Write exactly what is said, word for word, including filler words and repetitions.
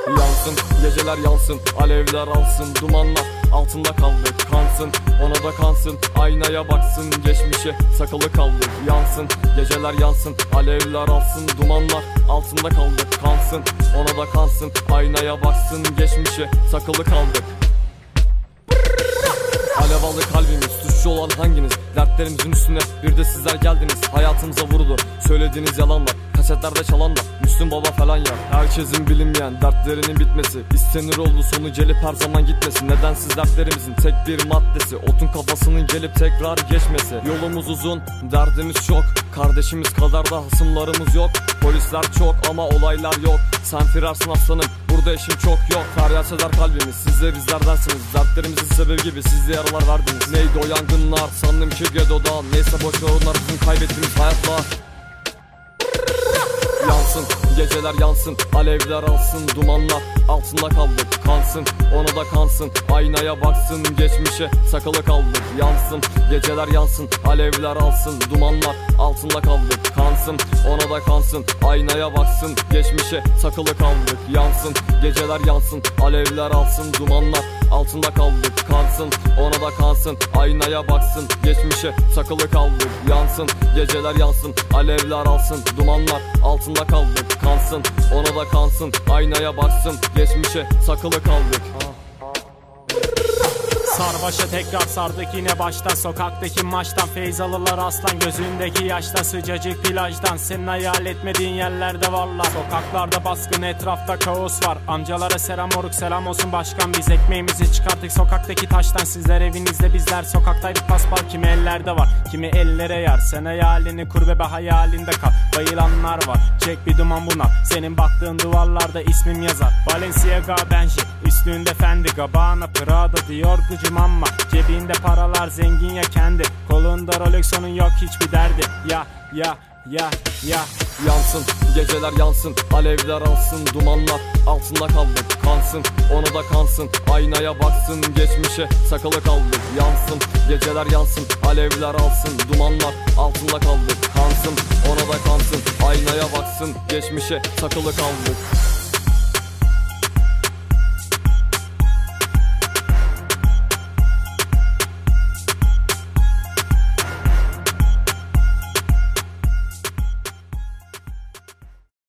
Yansın, geceler yansın, alevler alsın, dumanlar altında kaldık. Kansın, ona da kansın, aynaya baksın, geçmişe sakılı kaldık. Yansın, geceler yansın, alevler alsın, dumanlar altında kaldık. Kansın, ona da kansın, aynaya baksın, geçmişe sakılı kaldık. Alev aldı kalbimiz, suçlu olan hanginiz? Dertlerimizin üstüne bir de sizler geldiniz. Hayatımıza vurdu söylediğiniz yalanlar, kasetlerde çalanlar Müslüm Baba falan ya. Herkesin bilinmeyen dertlerinin bitmesi, istenir oldu sonu gelip her zaman gitmesi. Nedensiz dertlerimizin tek bir maddesi, otun kafasının gelip tekrar geçmesi. Yolumuz uzun, derdimiz çok, kardeşimiz kadar da hasımlarımız yok. Polisler çok ama olaylar yok. Sen firarsın aslanım, burada eşim çok yok. Feryat eder kalbimiz, siz de bizlerdensiniz. Dertlerimizin sebebi gibi siz de yaralar verdiniz. Neydi o yangınlar, sandım ki Gedo'dan. Neyse boşver onlar, bizim kaybettiğimiz hayatlar. Yansın, geceler yansın, alevler alsın, dumanlar altında kaldık. Kansın, ona da kansın, aynaya baksın, geçmişe sakalı kaldık. Yansın, geceler yansın, alevler alsın, dumanlar altında kaldık. Kansın, ona da kansın, aynaya baksın, geçmişe sakalı kaldık. Yansın, geceler yansın, alevler alsın, dumanlar altında kaldık. Kansın, ona da kansın, aynaya baksın, geçmişe sakalı kaldık. Yansın, geceler yansın, alevler alsın, dumanlar altında kaldık. Kansın, ona da kansın, aynaya baksın, geçmişe sakılı kaldık. Sarbaşa tekrar sardık yine baştan, sokaktaki maçtan feyz alırlar aslan, gözündeki yaşta sıcacık plajdan. Senin hayal etmediğin yerlerde varlar, sokaklarda baskın, etrafta kaos var. Amcalara selam moruk, selam olsun başkan, biz ekmeğimizi çıkarttık sokaktaki taştan. Sizler evinizde, bizler sokaktaydık paspal, kimi ellerde var kimi ellere yar. Sen hayalini kur bebe, hayalinde kal, bayılanlar var, çek bir duman buna. Senin baktığın duvarlarda ismim yazar, Balenciaga Benji, üstünde Fendi, Gabbana, Prada, Dior, Gucci ama cebinde paralar, zengin ya kendi. Kolunda Rolex, onun yok hiçbir derdi. Ya ya ya ya. Yansın, geceler yansın, alevler alsın, dumanlar altında kaldık. Kansın, ona da kansın, aynaya baksın, geçmişe sakalı kaldık. Yansın, geceler yansın, alevler alsın, dumanlar altında kaldık. Kansın, ona da kansın, aynaya baksın, geçmişe sakalı kaldık.